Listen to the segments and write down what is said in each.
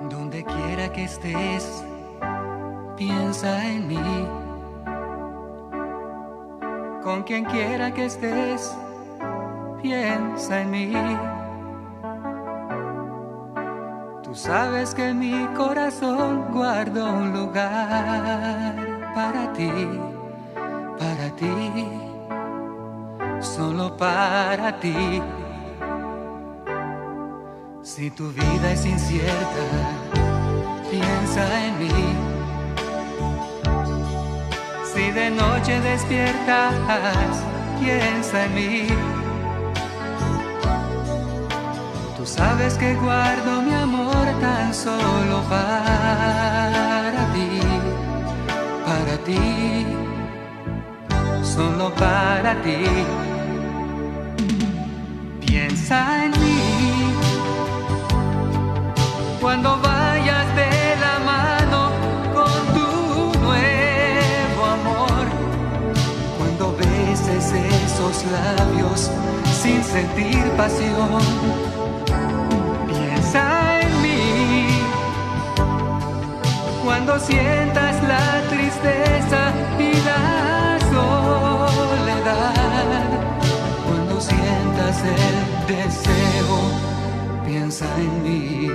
Donde quiera que estés, piensa en mí. Con quien quiera que estés, piensa en mí. Tú sabes que en mi corazón guardo un lugar para ti, solo para ti. Si tu vida es incierta, piensa en mí. Si de noche despiertas, piensa en mí. Tú sabes que guardo mi amor tan solo para ti, solo para ti. Piensa en mí cuando vayas de la mano con tu nuevo amor, cuando beses esos labios sin sentir pasión. Piensa en mí cuando sientas la tristeza y la soledad, cuando sientas el deseo, piensa en mí.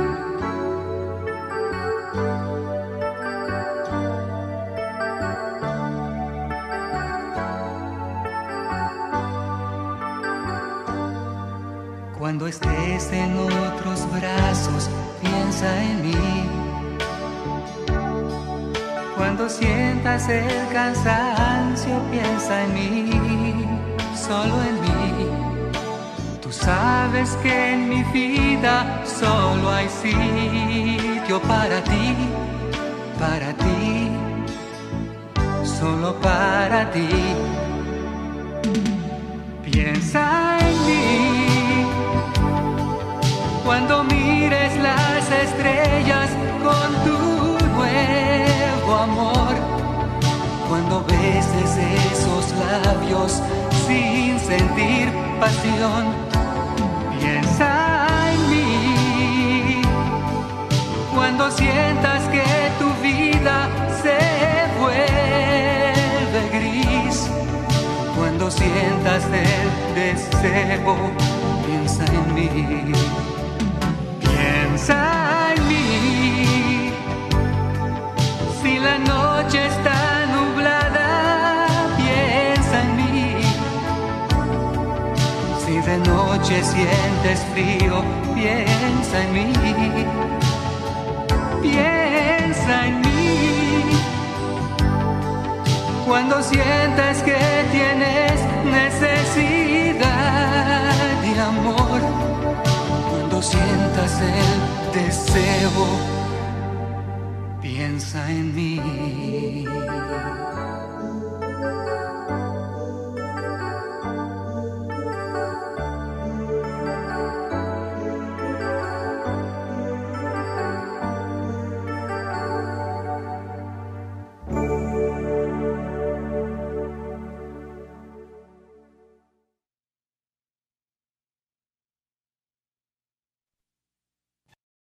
Cuando estés en otros brazos, piensa en mí. Cuando sientas el cansancio, piensa en mí, solo en mí. Tú sabes que en mi vida solo hay sitio para ti, solo para ti. Piensa en mí cuando mires las estrellas con tu nuevo amor, cuando beses esos labios sin sentir pasión. Piensa en mí cuando sientas que tu vida se vuelve gris, cuando sientas el deseo, piensa en mí. Piensa en mí si la noche está nublada, piensa en mí. Si de noche sientes frío, piensa en mí. Piensa en mí cuando sientas que tienes necesidad de amor, cuando sientas el deseo, piensa en mí.